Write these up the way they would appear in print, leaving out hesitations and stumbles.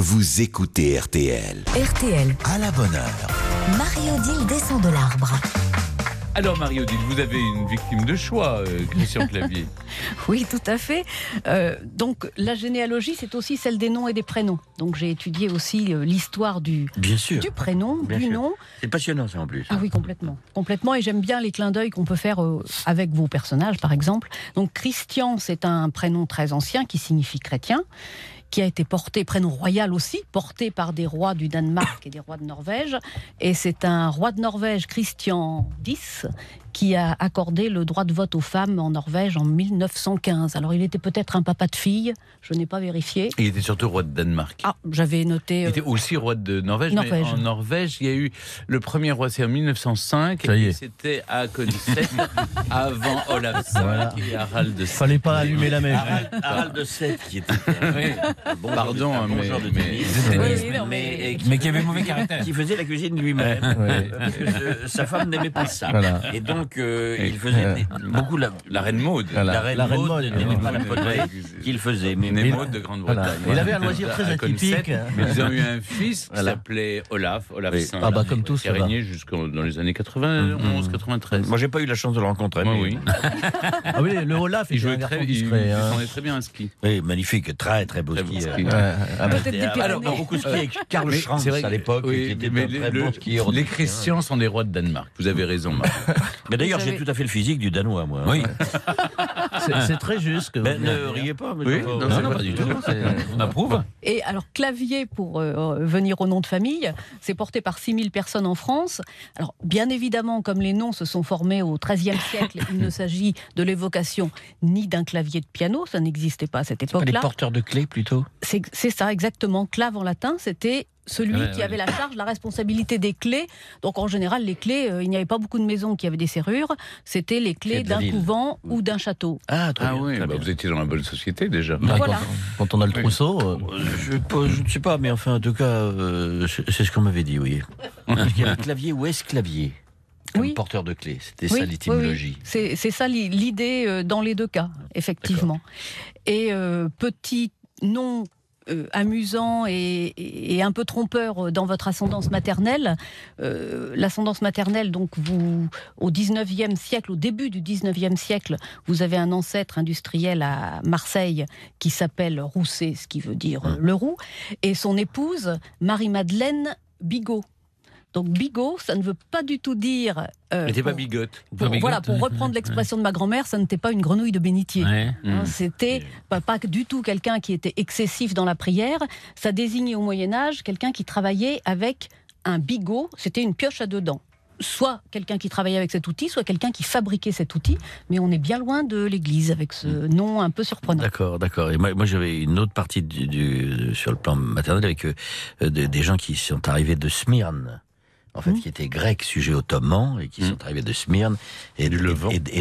Vous écoutez RTL. RTL. À la bonne heure. Marie-Odile descend de l'arbre. Alors Marie-Odile, vous avez une victime de choix, Christian Clavier. Oui, tout à fait. Donc la généalogie, c'est aussi celle des noms et des prénoms. Donc j'ai étudié aussi l'histoire du prénom, du nom. C'est passionnant ça en plus. Ah oui, complètement. Complètement, et j'aime bien les clins d'œil qu'on peut faire avec vos personnages, par exemple. Donc Christian, c'est un prénom très ancien qui signifie chrétien, qui a été porté, prénom royal aussi, porté par des rois du Danemark et des rois de Norvège. Et c'est un roi de Norvège, Christian X, qui a accordé le droit de vote aux femmes en Norvège en 1915. Alors il était peut-être un papa de fille, je n'ai pas vérifié. Il était surtout roi de Danemark. Ah, j'avais noté... Il était aussi roi de Norvège, mais en Norvège, il y a eu le premier roi, c'est en 1905, et c'était à Conisset, avant Olaf V et Harald de Seth. Fallait pas allumer la mèche. Harald de Seth qui était bon, pardon, mais qui avait mauvais caractère, qui faisait la cuisine lui-même, parce que sa femme n'aimait pas ça. Voilà. Et donc il faisait beaucoup la reine Maud. La reine Maud n'aimait pas la poterie qu'il faisait. Mais Maud de Grande-Bretagne. Il avait un loisir très atypique. Mais ils ont eu un fils qui s'appelait Olaf V, comme tous, qui a régné jusqu'en dans les années 91, 93. Moi, j'ai pas eu la chance de le rencontrer. Moi, oui. Ah oui, le Olaf, il jouait très bien à ski. Oui, magnifique, très très beau ski. Alors, beaucoup de ski avec Karl Schranz à l'époque, qui était un très bon skieur. Les Chrétiens sont des rois de Danemark. Vous avez raison, Marc. Mais d'ailleurs, j'ai tout à fait le physique du Danois, moi. Oui. C'est très juste. Ne riez pas. Oui, non, pas du tout. On approuve. Et alors, Clavier, pour venir au nom de famille, c'est porté par 6000 personnes en France. Alors, bien évidemment, comme les noms se sont formés au XIIIe siècle, il ne s'agit de l'évocation ni d'un clavier de piano, ça n'existait pas à cette époque-là. Des porteurs de clés, plutôt. C'est ça, exactement. Clave en latin, c'était celui qui avait la charge, la responsabilité des clés. Donc en général, les clés, il n'y avait pas beaucoup de maisons qui avaient des serrures. C'était les clés d'un couvent ou d'un château. Ah oui, vous étiez dans la bonne société déjà. Voilà. Quand on a le trousseau, je ne sais pas, mais enfin, en tout cas, c'est ce qu'on m'avait dit, oui. Parce qu'il y avait clavier ou esclavier. Oui. Porteur de clés, c'était ça l'étymologie. Oui. C'est ça l'idée dans les deux cas, effectivement. Et petit nom amusant et un peu trompeur dans votre ascendance maternelle. L'ascendance maternelle, donc vous, au 19e siècle, au début du 19e siècle, vous avez un ancêtre industriel à Marseille qui s'appelle Rousset, ce qui veut dire le roux, et son épouse, Marie-Madeleine Bigot. Donc bigot, ça ne veut pas du tout dire... n'était pas bigote. Voilà, pour reprendre l'expression de ma grand-mère, ça n'était pas une grenouille de bénitier. C'était pas du tout quelqu'un qui était excessif dans la prière. Ça désignait au Moyen-Âge quelqu'un qui travaillait avec un bigot, c'était une pioche à deux dents. Soit quelqu'un qui travaillait avec cet outil, soit quelqu'un qui fabriquait cet outil. Mais on est bien loin de l'église avec ce nom un peu surprenant. D'accord. Et moi j'avais une autre partie sur le plan maternel avec des gens qui sont arrivés de Smyrne. En fait, qui étaient grecs sujets ottomans et qui sont arrivés de Smyrne et du Levant. Et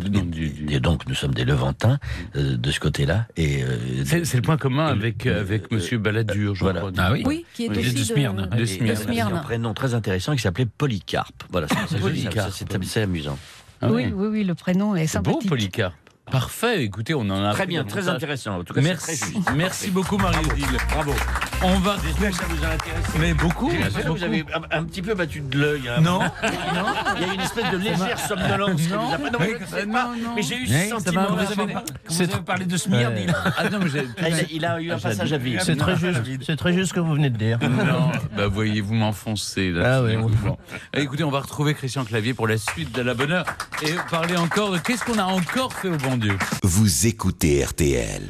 donc nous sommes des Levantins de ce côté-là. Et c'est le point commun avec Monsieur Balladur, je crois. Ah oui, qui est aussi de Smyrne. Il a un prénom très intéressant qui s'appelait Polycarpe. Voilà, c'est amusant. Oui, le prénom est sympathique. C'est beau, Polycarpe. Parfait, écoutez, on en a... Très bien, très intéressant. En tout cas, merci beaucoup, Marie-Odile. Bravo. On va... J'espère que ça vous a intéressé. Mais beaucoup. Vous avez un petit peu battu de l'œil. Non. Il y a une espèce de légère somnolence. Non. Mais j'ai eu ce sentiment. Vous avez parlé de Smyrne. Il a eu un passage à vide. C'est très juste ce que vous venez de dire. Non, voyez, vous m'enfoncez. Ah oui. Écoutez, on va retrouver Christian Clavier pour la suite de la bonne heure et parler encore de qu'est-ce qu'on a encore fait au bon Dieu. Vous écoutez RTL.